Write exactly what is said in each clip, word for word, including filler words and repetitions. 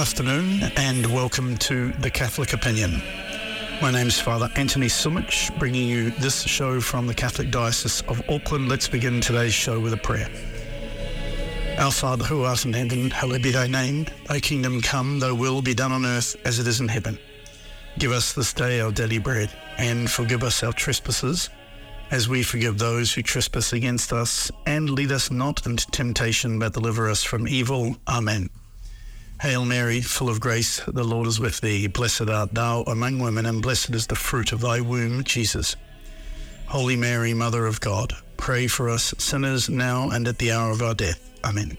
afternoon and welcome to The Catholic Opinion. My name's Father Anthony Sumich, bringing you this show from the Catholic Diocese of Auckland. Let's begin today's show with a prayer. Our Father who art in heaven, hallowed be thy name. Thy kingdom come, thy will be done on earth as it is in heaven. Give us this day our daily bread, and forgive us our trespasses, as we forgive those who trespass against us. And lead us not into temptation, but deliver us from evil. Amen. Hail Mary, full of grace, the Lord is with thee. Blessed art thou among women, and blessed is the fruit of thy womb, Jesus. Holy Mary, Mother of God, pray for us sinners now and at the hour of our death. Amen.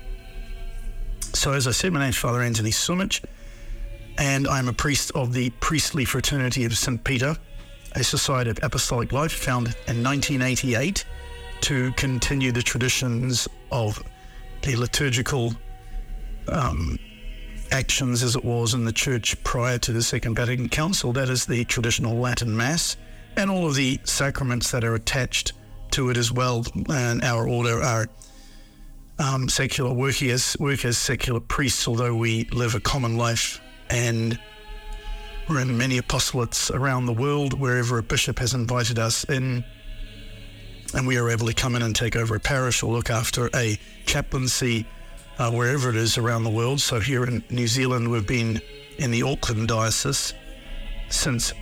So as I said, my name is Father Anthony Sumich, and I'm a priest of the Priestly Fraternity of Saint Peter, a society of apostolic life founded in nineteen eighty-eight to continue the traditions of the liturgical um, actions as it was in the Church prior to the Second Vatican Council. That is the traditional Latin Mass and all of the sacraments that are attached to it as well. And our order are um, secular work as, work as secular priests, although we live a common life, and we're in many apostolates around the world wherever a bishop has invited us in, and we are able to come in and take over a parish or look after a chaplaincy uh, wherever it is around the world. So here in New Zealand, we've been in the Auckland Diocese since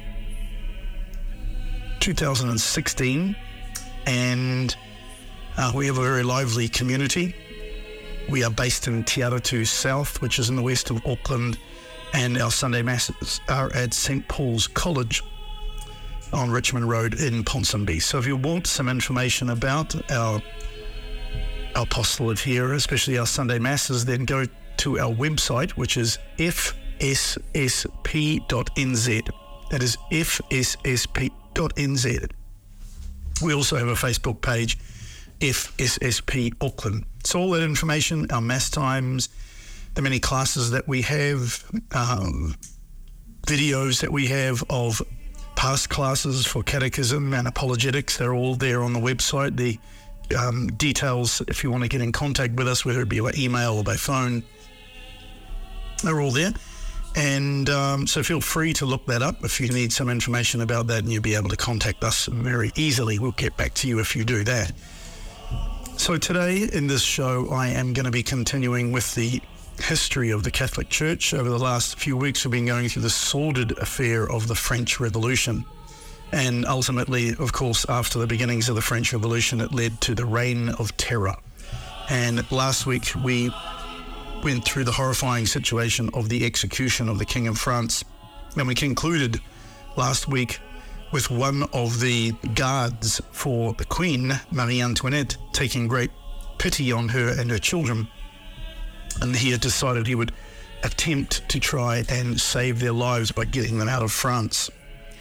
two thousand sixteen, and uh, we have a very lively community. We are based in Te Aratu South, which is in the west of Auckland, and our Sunday Masses are at Saint Paul's College on Richmond Road in Ponsonby. So if you want some information about our, our apostolate here, especially our Sunday Masses, then go to our website, which is f s s p dot n z. That is f s s p dot n z. We also have a Facebook page, F S S P Auckland. So all that information, our Mass times, the many classes that we have, um, videos that we have of past classes for catechism and apologetics, they're all there on the website. The um, details, if you want to get in contact with us, whether it be by email or by phone, they're all there. And um, so feel free to look that up if you need some information about that, and you'll be able to contact us very easily. We'll get back to you if you do that. So today in this show, I am going to be continuing with the history of the Catholic Church. Over the last few weeks, we've been going through the sordid affair of the French Revolution. And ultimately, of course, after the beginnings of the French Revolution, it led to the Reign of Terror. And last week, we went through the horrifying situation of the execution of the King of France. And we concluded last week with one of the guards for the Queen, Marie Antoinette, taking great pity on her and her children. And he had decided he would attempt to try and save their lives by getting them out of France.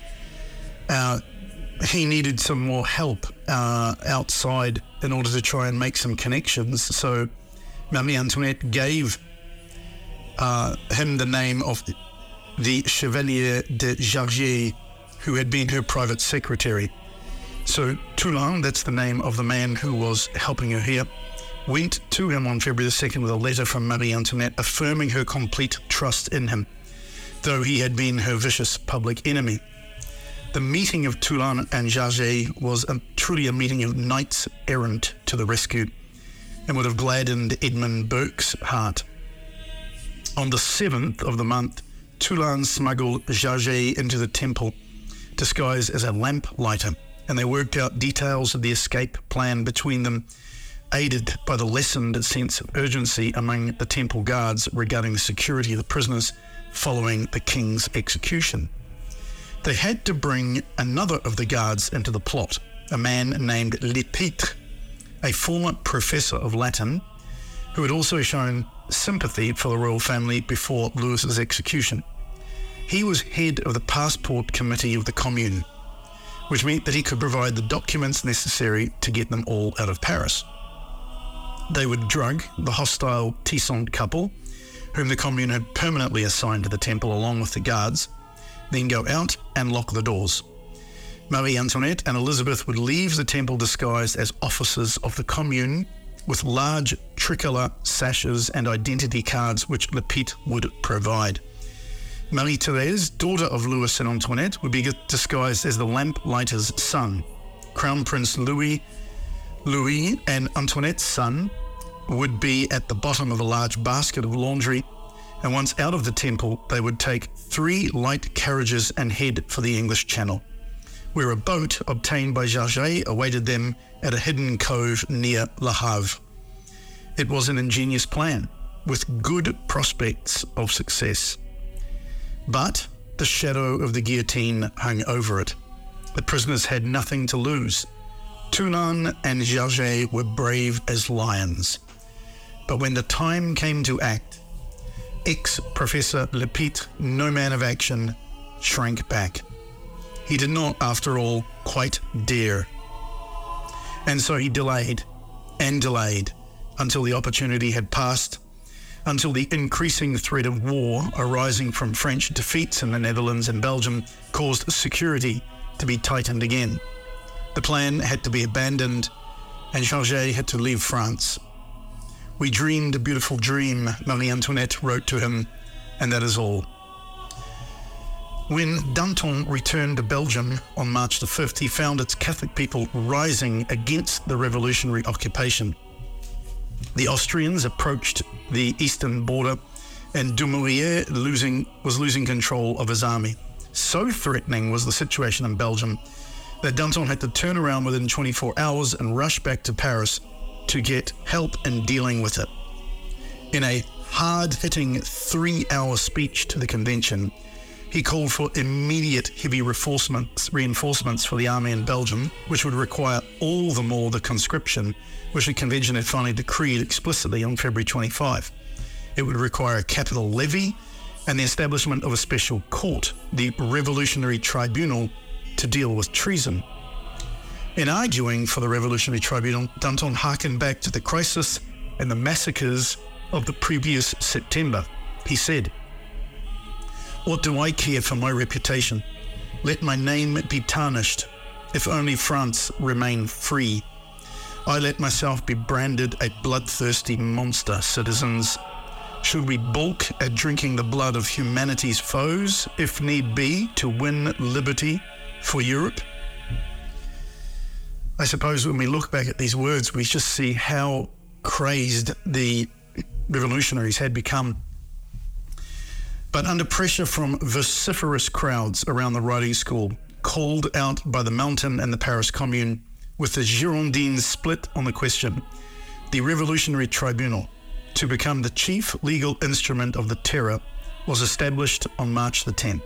Uh, he needed some more help uh, outside in order to try and make some connections. So Marie Antoinette gave uh, him the name of the Chevalier de Jarget, who had been her private secretary. So Toulon, that's the name of the man who was helping her here, went to him on February the second with a letter from Marie Antoinette affirming her complete trust in him, though he had been her vicious public enemy. The meeting of Toulon and Jarget was a, truly a meeting of knights errant to the rescue, and would have gladdened Edmund Burke's heart. On the seventh of the month, Toulon smuggled Jarget into the temple, disguised as a lamp lighter, and they worked out details of the escape plan between them, aided by the lessened sense of urgency among the temple guards regarding the security of the prisoners following the king's execution. They had to bring another of the guards into the plot, a man named Lepître, a former professor of Latin, who had also shown sympathy for the royal family before Louis's execution. He was head of the passport committee of the Commune, which meant that he could provide the documents necessary to get them all out of Paris. They would drug the hostile Tissot couple, whom the Commune had permanently assigned to the temple along with the guards, then go out and lock the doors. Marie Antoinette and Elizabeth would leave the temple disguised as officers of the Commune with large tricolour sashes and identity cards which Lepete would provide. Marie-Thérèse, daughter of Louis and Antoinette, would be disguised as the lamplighter's son. Crown Prince Louis, Louis and Antoinette's son would be at the bottom of a large basket of laundry, and once out of the temple, they would take three light carriages and head for the English Channel, where a boat obtained by Jarget awaited them at a hidden cove near Le Havre. It was an ingenious plan, with good prospects of success. But the shadow of the guillotine hung over it. The prisoners had nothing to lose. Tounan and Jarget were brave as lions. But when the time came to act, ex-Professor Lepete, no man of action, shrank back. He did not, after all, quite dare. And so he delayed and delayed until the opportunity had passed, until the increasing threat of war arising from French defeats in the Netherlands and Belgium caused security to be tightened again. The plan had to be abandoned, and Jarget had to leave France. "We dreamed a beautiful dream," Marie Antoinette wrote to him, and that is all. When Danton returned to Belgium on March the fifth, he found its Catholic people rising against the revolutionary occupation. The Austrians approached the eastern border, and Dumouriez losing, was losing control of his army. So threatening was the situation in Belgium that Danton had to turn around within twenty-four hours and rush back to Paris to get help in dealing with it. In a hard-hitting three-hour speech to the convention, he called for immediate heavy reinforcements, reinforcements for the army in Belgium, which would require all the more the conscription, which the convention had finally decreed explicitly on February twenty-fifth. It would require a capital levy and the establishment of a special court, the Revolutionary Tribunal, to deal with treason. In arguing for the Revolutionary Tribunal, Danton harkened back to the crisis and the massacres of the previous September. He said, "What do I care for my reputation? Let my name be tarnished, if only France remain free. I let myself be branded a bloodthirsty monster, citizens. Should we balk at drinking the blood of humanity's foes, if need be, to win liberty for Europe?" I suppose when we look back at these words, we just see how crazed the revolutionaries had become. But under pressure from vociferous crowds around the riding school, called out by the Mountain and the Paris Commune, with the Girondins split on the question, the Revolutionary Tribunal, to become the chief legal instrument of the terror, was established on March the tenth.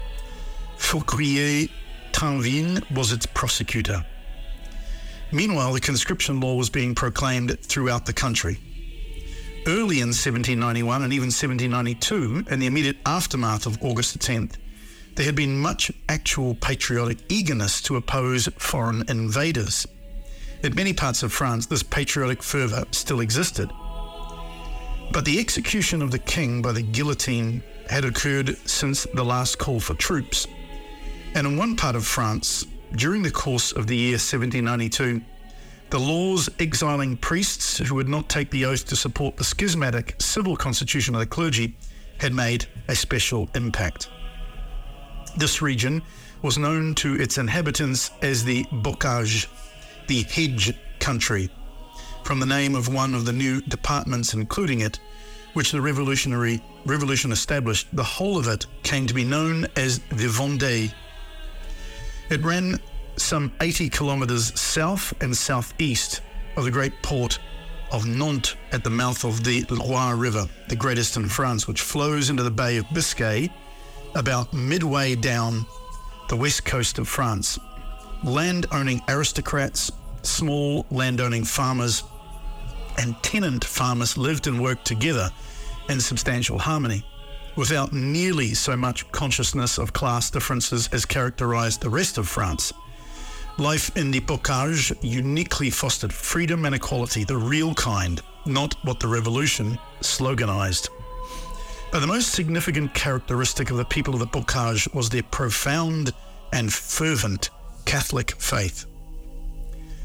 Fouquier-Tinville was its prosecutor. Meanwhile, the conscription law was being proclaimed throughout the country. Early in seventeen ninety-one and even seventeen ninety-two, in the immediate aftermath of August the tenth, there had been much actual patriotic eagerness to oppose foreign invaders. In many parts of France, this patriotic fervour still existed. But the execution of the king by the guillotine had occurred since the last call for troops. And in one part of France, during the course of the year seventeen ninety-two, the laws exiling priests who would not take the oath to support the schismatic civil constitution of the clergy had made a special impact. This region was known to its inhabitants as the Bocage, the hedge country, from the name of one of the new departments including it, which the revolutionary revolution established. The whole of it came to be known as the Vendée. It ran some eighty kilometres south and southeast of the great port of Nantes at the mouth of the Loire River, the greatest in France, which flows into the Bay of Biscay about midway down the west coast of France. Land-owning aristocrats, small land-owning farmers, and tenant farmers lived and worked together in substantial harmony, without nearly so much consciousness of class differences as characterised the rest of France. Life in the Bocage uniquely fostered freedom and equality, the real kind, not what the revolution sloganised. But the most significant characteristic of the people of the Bocage was their profound and fervent Catholic faith.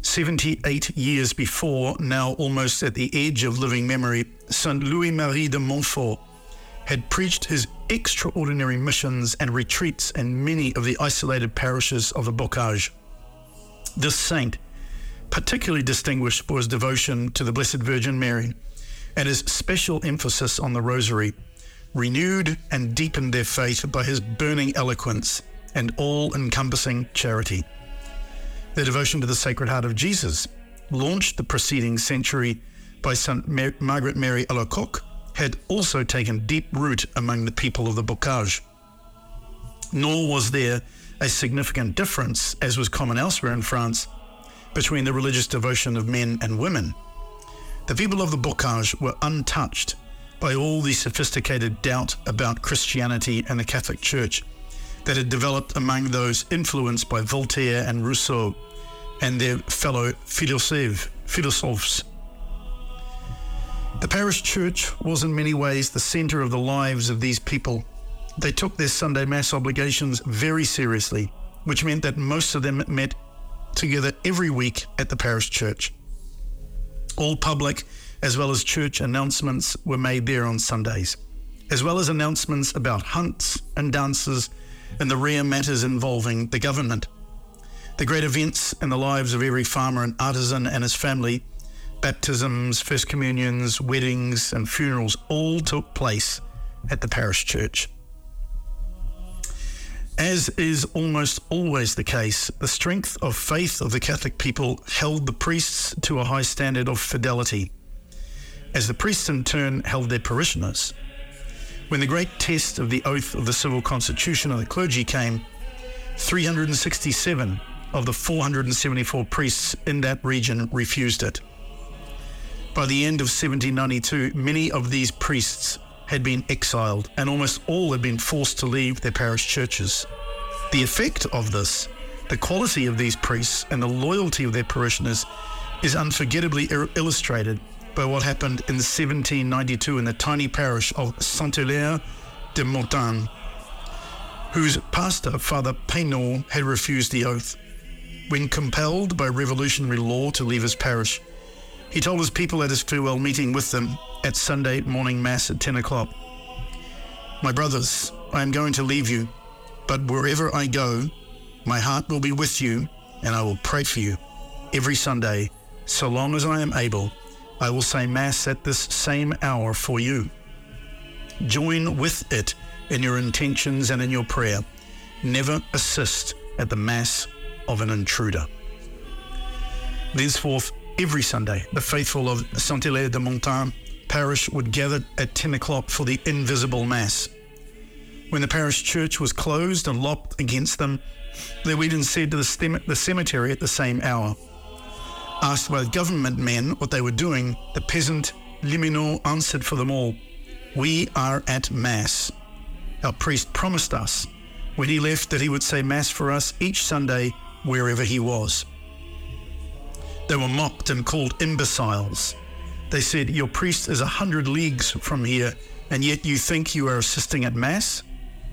seventy-eight years before, now almost at the edge of living memory, Saint Louis-Marie de Montfort had preached his extraordinary missions and retreats in many of the isolated parishes of the Bocage. This saint, particularly distinguished for his devotion to the Blessed Virgin Mary and his special emphasis on the Rosary, renewed and deepened their faith by his burning eloquence and all-encompassing charity. Their devotion to the Sacred Heart of Jesus, launched the preceding century by Saint Mar- Margaret Mary Alacoque, had also taken deep root among the people of the Bocage. Nor was there a significant difference, as was common elsewhere in France, between the religious devotion of men and women. The people of the Bocage were untouched by all the sophisticated doubt about Christianity and the Catholic Church that had developed among those influenced by Voltaire and Rousseau and their fellow philosophes. philosophes. The parish church was in many ways the centre of the lives of these people. They took their Sunday Mass obligations very seriously, which meant that most of them met together every week at the parish church. All public as well as church announcements were made there on Sundays, as well as announcements about hunts and dances and the rare matters involving the government. The great events in the lives of every farmer and artisan and his family, baptisms, first communions, weddings and funerals, all took place at the parish church. As is almost always the case, the strength of faith of the Catholic people held the priests to a high standard of fidelity, as the priests in turn held their parishioners. When the great test of the oath of the civil constitution of the clergy came, three hundred sixty-seven of the four hundred seventy-four priests in that region refused it. By the end of seventeen ninety-two, many of these priests had been exiled, and almost all had been forced to leave their parish churches. The effect of this, the quality of these priests and the loyalty of their parishioners, is unforgettably ir- illustrated by what happened in seventeen ninety-two in the tiny parish of Saint-Hilaire de Montagne, whose pastor, Father Peynaud, had refused the oath. When compelled by revolutionary law to leave his parish, he told his people at his farewell meeting with them at Sunday morning Mass at ten o'clock, "My brothers, I am going to leave you, but wherever I go, my heart will be with you, and I will pray for you. Every Sunday, so long as I am able, I will say Mass at this same hour for you. Join with it in your intentions and in your prayer. Never assist at the Mass of an intruder." Thenceforth, every Sunday, the faithful of Saint-Hilaire de Montagne parish would gather at ten o'clock for the invisible Mass. When the parish church was closed and locked against them, they went instead to the, stem- the cemetery at the same hour. Asked by government men what they were doing, the peasant Liminot answered for them all, "We are at Mass. Our priest promised us when he left that he would say Mass for us each Sunday wherever he was." They were mocked and called imbeciles. They said, "Your priest is a hundred leagues from here, and yet you think you are assisting at Mass?"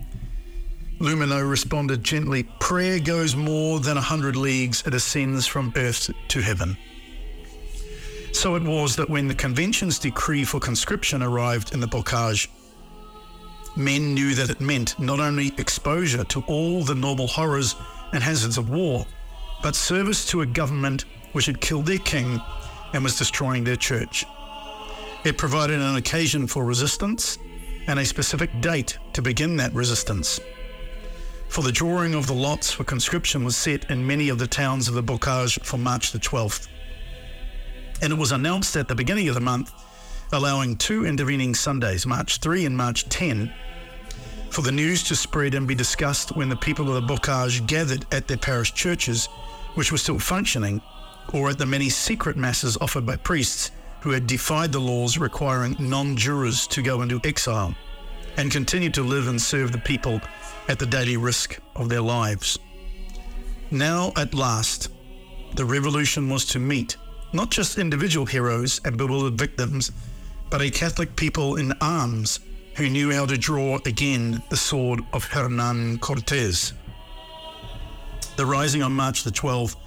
Lumineau responded gently, "Prayer goes more than a hundred leagues. It ascends from earth to heaven." So it was that when the Convention's decree for conscription arrived in the Bocage, men knew that it meant not only exposure to all the normal horrors and hazards of war, but service to a government which had killed their king and was destroying their church. It provided an occasion for resistance and a specific date to begin that resistance. For the drawing of the lots for conscription was set in many of the towns of the Bocage for March the twelfth. And it was announced at the beginning of the month, allowing two intervening Sundays, March third and March tenth, for the news to spread and be discussed when the people of the Bocage gathered at their parish churches, which were still functioning, or at the many secret masses offered by priests who had defied the laws requiring non-jurors to go into exile and continued to live and serve the people at the daily risk of their lives. Now, at last, the revolution was to meet not just individual heroes and bewildered victims, but a Catholic people in arms who knew how to draw again the sword of Hernan Cortés. The rising on March the twelfth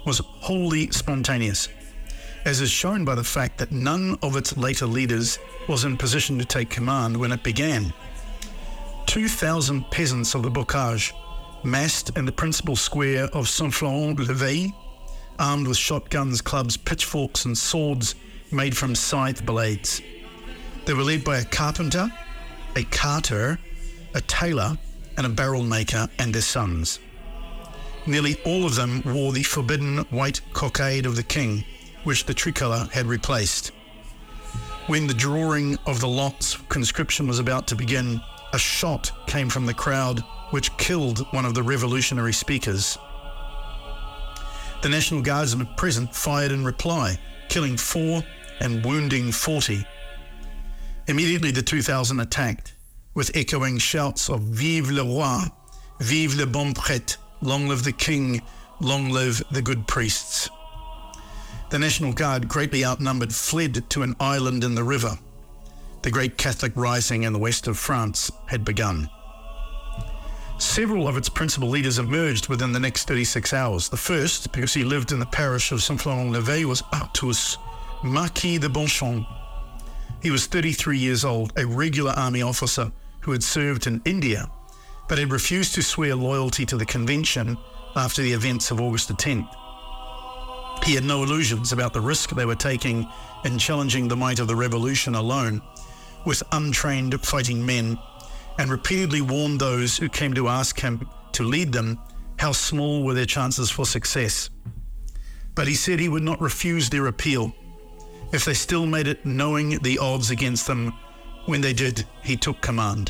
was wholly spontaneous, as is shown by the fact that none of its later leaders was in position to take command when it began. two thousand peasants of the Bocage massed in the principal square of Saint-Florent-l'Éveil, armed with shotguns, clubs, pitchforks and swords made from scythe blades. They were led by a carpenter, a carter, a tailor and a barrel maker and their sons. Nearly all of them wore the forbidden white cockade of the king, which the tricolour had replaced. When the drawing of the lots for conscription was about to begin, a shot came from the crowd which killed one of the revolutionary speakers. The National Guardsmen present fired in reply, killing four and wounding forty. Immediately the two thousand attacked, with echoing shouts of "Vive le roi, vive le bon prêtre, long live the king, long live the good priests." The National Guard, greatly outnumbered, fled to an island in the river. The great Catholic rising in the west of France had begun. Several of its principal leaders emerged within the next thirty-six hours. The first, because he lived in the parish of Saint-Florent-l'Éveil, was Artus, Marquis de Bonchamp. He was thirty-three years old, a regular army officer who had served in India, but had refused to swear loyalty to the Convention after the events of August the tenth. He had no illusions about the risk they were taking in challenging the might of the revolution alone, with untrained fighting men, and repeatedly warned those who came to ask him to lead them how small were their chances for success. But he said he would not refuse their appeal. If they still made it knowing the odds against them, when they did, he took command.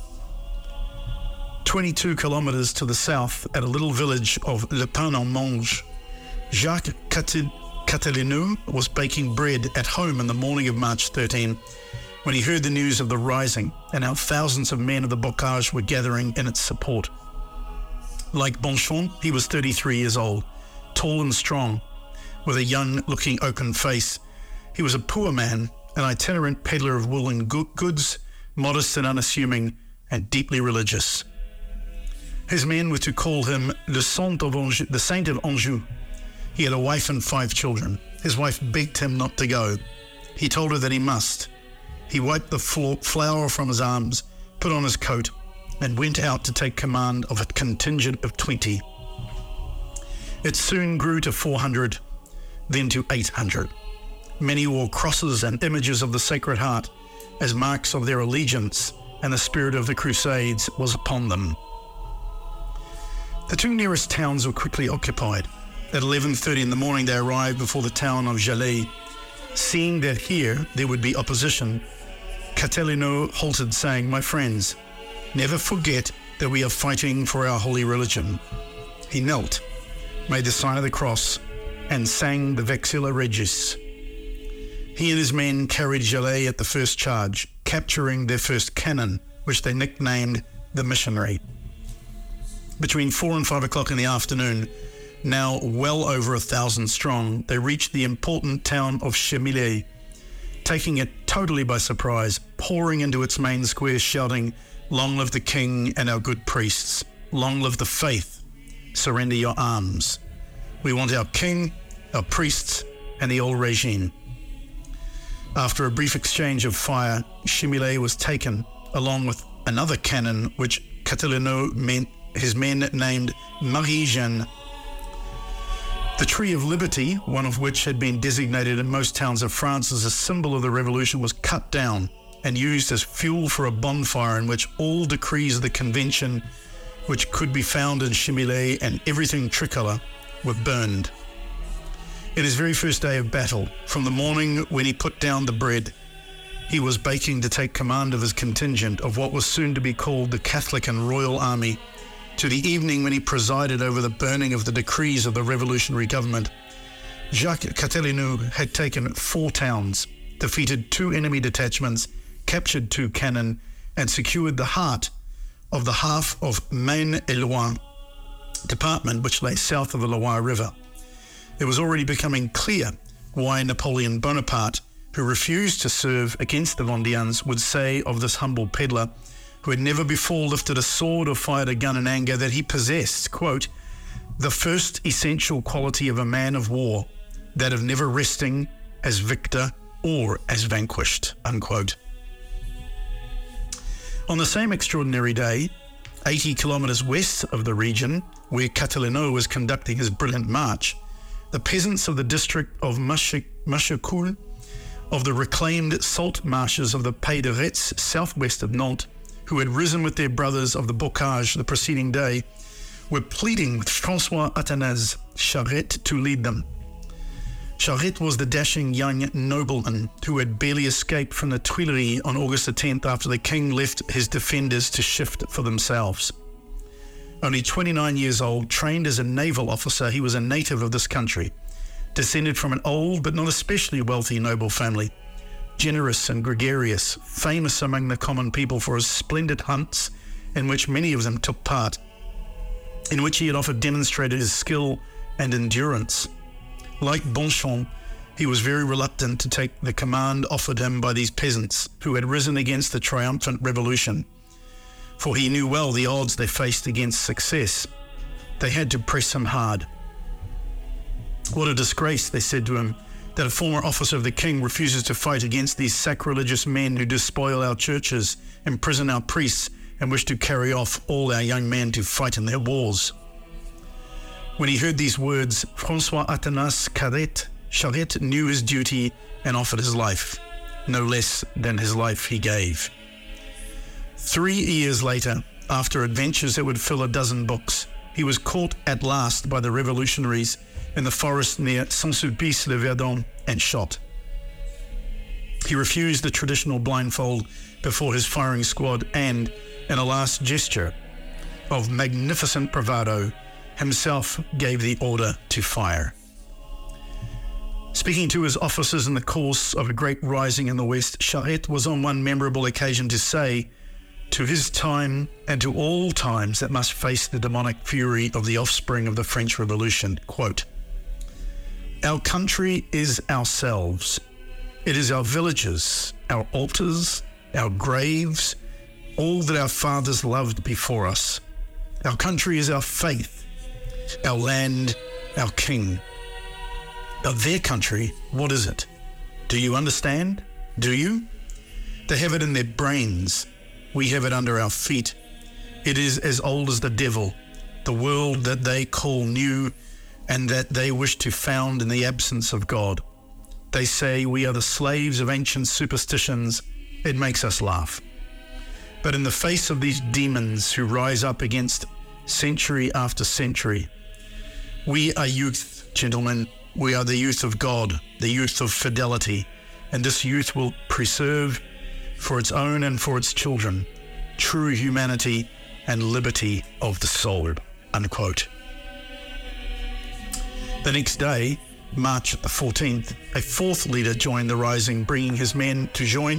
twenty-two kilometres to the south, at a little village of Le Pain-en-Mange, Jacques Catelineau was baking bread at home in the morning of March thirteenth, when he heard the news of the rising and how thousands of men of the Bocage were gathering in its support. Like Bonchamp, he was thirty-three years old, tall and strong, with a young-looking open face. He was a poor man, an itinerant peddler of woolen goods, modest and unassuming, and deeply religious. His men were to call him Le Saint of Anjou, the Saint of Anjou. He had a wife and five children. His wife begged him not to go. He told her that he must. He wiped the flour from his arms, put on his coat, and went out to take command of a contingent of twenty. It soon grew to four hundred, then to eight hundred. Many wore crosses and images of the Sacred Heart as marks of their allegiance, and the spirit of the Crusades was upon them. The two nearest towns were quickly occupied. At eleven thirty in the morning, they arrived before the town of Jalais. Seeing that here there would be opposition, Catelineau halted, saying, "My friends, never forget that we are fighting for our holy religion." He knelt, made the sign of the cross, and sang the Vexilla Regis. He and his men carried Jalais at the first charge, capturing their first cannon, which they nicknamed the Missionary. Between four and five o'clock in the afternoon, now well over a thousand strong, they reached the important town of Chemillé, taking it totally by surprise, pouring into its main square, shouting, "Long live the king and our good priests! Long live the faith! Surrender your arms! We want our king, our priests, and the old regime." After a brief exchange of fire, Chemillé was taken, along with another cannon which Catelineau meant his men named Marie-Jeanne. The Tree of Liberty, one of which had been designated in most towns of France as a symbol of the revolution, was cut down and used as fuel for a bonfire in which all decrees of the Convention, which could be found in Chemillé, and everything tricolour were burned. In his very first day of battle, from the morning when he put down the bread, he was baking to take command of his contingent of what was soon to be called the Catholic and Royal Army, to the evening when he presided over the burning of the decrees of the revolutionary government. Jacques Catelineau had taken four towns, defeated two enemy detachments, captured two cannon, and secured the heart of the half of Maine-et-Loire department, which lay south of the Loire River. It was already becoming clear why Napoleon Bonaparte, who refused to serve against the Vendeans, would say of this humble peddler, who had never before lifted a sword or fired a gun in anger, that he possessed, quote, the first essential quality of a man of war, that of never resting as victor or as vanquished, unquote. On the same extraordinary day, eighty kilometres west of the region where Catilinau was conducting his brilliant march, the peasants of the district of Machecoul, of the reclaimed salt marshes of the Pays de Retz, southwest of Nantes, who had risen with their brothers of the Bocage the preceding day, were pleading with François Athanase Charette to lead them. Charette was the dashing young nobleman who had barely escaped from the Tuileries on August the tenth after the king left his defenders to shift for themselves. Only twenty-nine years old, trained as a naval officer, he was a native of this country, descended from an old but not especially wealthy noble family, generous and gregarious, famous among the common people for his splendid hunts in which many of them took part, in which he had often demonstrated his skill and endurance. Like Bonchamp, he was very reluctant to take the command offered him by these peasants who had risen against the triumphant revolution, for he knew well the odds they faced against success. They had to press him hard. What a disgrace, they said to him, that a former officer of the king refuses to fight against these sacrilegious men who despoil our churches, imprison our priests, and wish to carry off all our young men to fight in their wars. When he heard these words, François Athanase Charette knew his duty and offered his life. No less than his life he gave. Three years later, after adventures that would fill a dozen books, he was caught at last by the revolutionaries in the forest near Saint-Sulpice-le-Verdon and shot. He refused the traditional blindfold before his firing squad and, in a last gesture of magnificent bravado, himself gave the order to fire. Speaking to his officers in the course of a great rising in the West, Charette was on one memorable occasion to say, to his time and to all times that must face the demonic fury of the offspring of the French Revolution, quote, "Our country is ourselves. It is our villages, our altars, our graves, all that our fathers loved before us. Our country is our faith, our land, our king. But their country, what is it? Do you understand? Do you? They have it in their brains. We have it under our feet. It is as old as the devil, the world that they call new and that they wish to found in the absence of God. They say we are the slaves of ancient superstitions. It makes us laugh. But in the face of these demons who rise up against century after century, we are youth, gentlemen. We are the youth of God, the youth of fidelity, and this youth will preserve for its own and for its children true humanity and liberty of the soul," unquote. The next day, March the fourteenth, a fourth leader joined the rising, bringing his men to join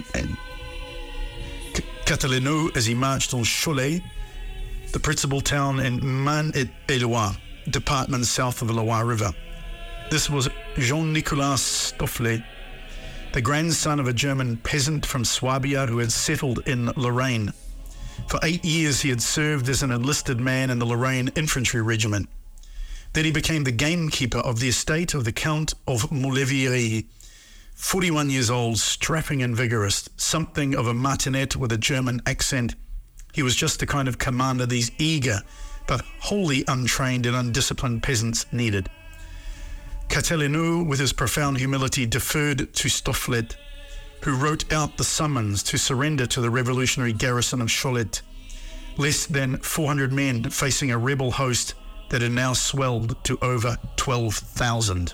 Catilinau as he marched on Cholet, the principal town in Maine-et-Loire, department south of the Loire River. This was Jean-Nicolas Stofflet, the grandson of a German peasant from Swabia who had settled in Lorraine. For eight years he had served as an enlisted man in the Lorraine Infantry Regiment. Then he became the gamekeeper of the estate of the Count of Moulevierie, forty-one years old, strapping and vigorous, something of a martinet with a German accent. He was just the kind of commander these eager but wholly untrained and undisciplined peasants needed. Catilinau, with his profound humility, deferred to Stofflet, who wrote out the summons to surrender to the revolutionary garrison of Cholet, less than four hundred men facing a rebel host that had now swelled to over twelve thousand.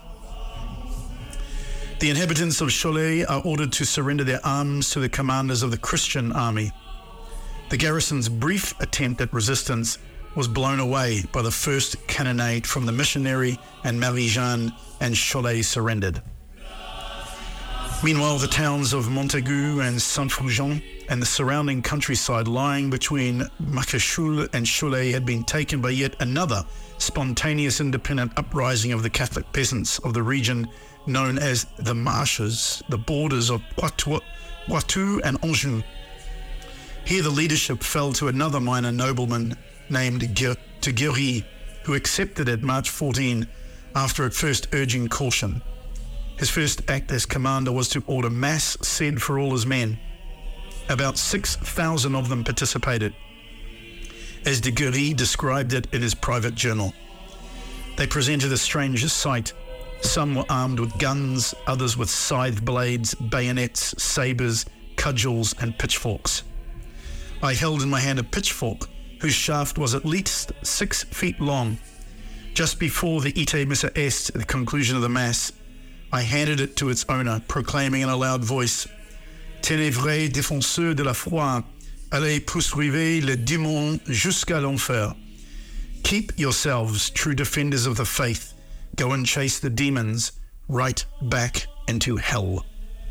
The inhabitants of Cholet are ordered to surrender their arms to the commanders of the Christian army. The garrison's brief attempt at resistance was blown away by the first cannonade from the missionary and Marie-Jeanne, and Cholet surrendered. Meanwhile, the towns of Montaigu and Saint-Fulgent and the surrounding countryside lying between Machecoul and Cholet had been taken by yet another spontaneous independent uprising of the Catholic peasants of the region known as the Marches, the borders of Poitou, Poitou and Anjou. Here the leadership fell to another minor nobleman named Tiguerie, who accepted it March fourteenth after at first urging caution. His first act as commander was to order mass said for all his men. About six thousand of them participated, as de Guerry described it in his private journal. They presented a strange sight. Some were armed with guns, others with scythe blades, bayonets, sabres, cudgels and pitchforks. I held in my hand a pitchfork whose shaft was at least six feet long. Just before the Ite Missa Est, at the conclusion of the Mass, I handed it to its owner, proclaiming in a loud voice, Ténébreux défenseurs de la foi, allez poursuivre le démon jusqu'à l'enfer. Keep yourselves, true defenders of the faith. Go and chase the demons right back into hell.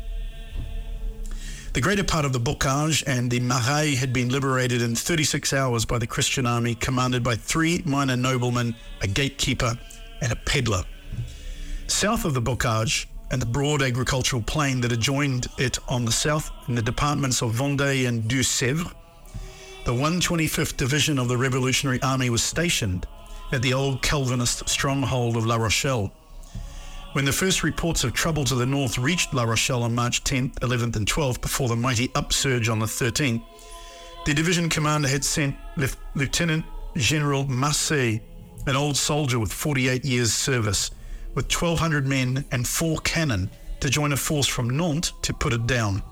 The greater part of the Bocage and the Marais had been liberated in thirty-six hours by the Christian army, commanded by three minor noblemen, a gatekeeper, and a peddler. South of the Bocage and the broad agricultural plain that adjoined it on the south in the departments of Vendée and Deux-Sèvres, the one hundred twenty-fifth Division of the Revolutionary Army was stationed at the old Calvinist stronghold of La Rochelle. When the first reports of trouble to the north reached La Rochelle on March tenth, eleventh and twelfth before the mighty upsurge on the thirteenth, the division commander had sent Lef- Lieutenant General Massé, an old soldier with forty-eight years' service, with twelve hundred men and four cannon to join a force from Nantes to put it down.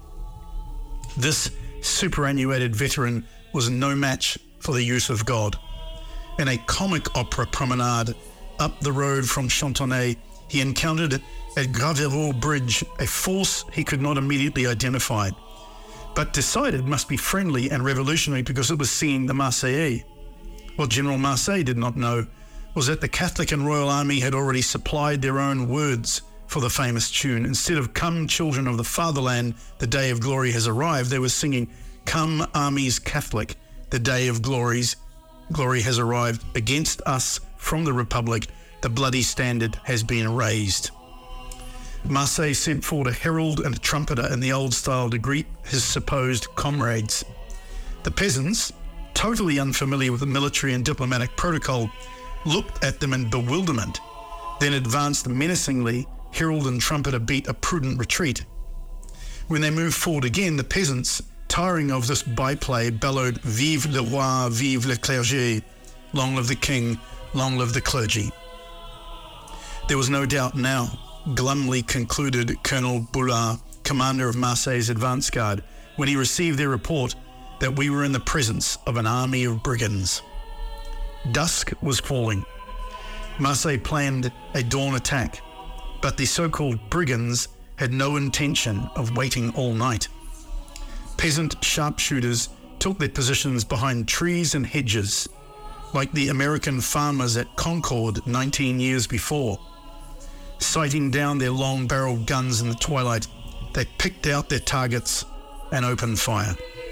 This superannuated veteran was no match for the youth of God. In a comic opera promenade up the road from Chantonnet, he encountered at Gravereau Bridge a force he could not immediately identify, but decided must be friendly and revolutionary because it was singing the Marseillaise. What General Massé did not know was that the Catholic and Royal Army had already supplied their own words for the famous tune. Instead of "Come, children of the fatherland, the day of glory has arrived," they were singing "Come, armies Catholic, the day of glories glory has arrived. Against us from the Republic, the bloody standard has been raised." Massé sent forward a herald and a trumpeter in the old style to greet his supposed comrades. The peasants, totally unfamiliar with the military and diplomatic protocol, looked at them in bewilderment, then advanced menacingly. Herald and trumpeter beat a prudent retreat. When they moved forward again, the peasants, tiring of this byplay, bellowed, "Vive le roi, vive le clergé, long live the king, long live the clergy." There was no doubt now, glumly concluded Colonel Bullard, commander of Marseille's advance guard, when he received their report that we were in the presence of an army of brigands. Dusk was falling. Marseille planned a dawn attack, but the so-called brigands had no intention of waiting all night. Peasant sharpshooters took their positions behind trees and hedges, like the American farmers at Concord nineteen years before. Sighting down their long-barreled guns in the twilight, they picked out their targets and opened fire.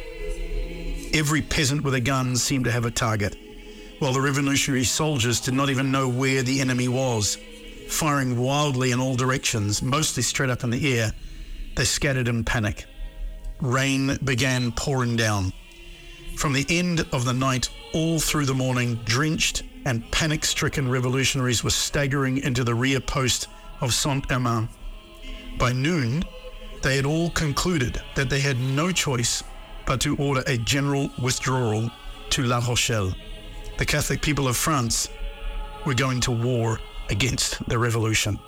Every peasant with a gun seemed to have a target, while the revolutionary soldiers did not even know where the enemy was. Firing wildly in all directions, mostly straight up in the air, they scattered in panic. Rain began pouring down. From the end of the night all through the morning, drenched and panic-stricken revolutionaries were staggering into the rear post of Saint-Amand. By noon, they had all concluded that they had no choice but to order a general withdrawal to La Rochelle. The Catholic people of France were going to war against the revolution.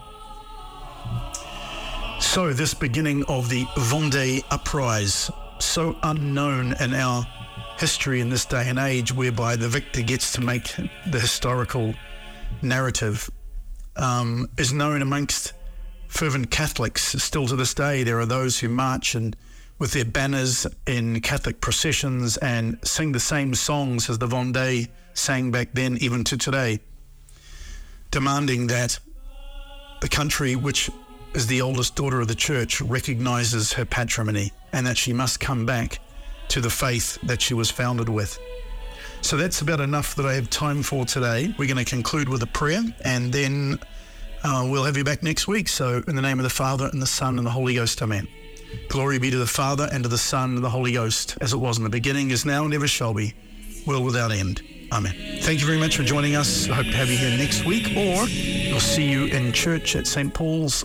So this beginning of the Vendée uprising, so unknown in our history in this day and age, whereby the victor gets to make the historical narrative, um, is known amongst fervent Catholics. Still to this day, there are those who march and with their banners in Catholic processions and sing the same songs as the Vendée sang back then, even to today, demanding that the country, which is the oldest daughter of the church, recognizes her patrimony and that she must come back to the faith that she was founded with. So that's about enough that I have time for today. We're going to conclude with a prayer, and then uh, we'll have you back next week. So in the name of the Father and the Son and the Holy Ghost, amen. Glory be to the Father and to the Son and the Holy Ghost, as it was in the beginning, is now, and ever shall be, world without end. Amen. Thank you very much for joining us. I hope to have you here next week, or we'll see you in church at Saint Paul's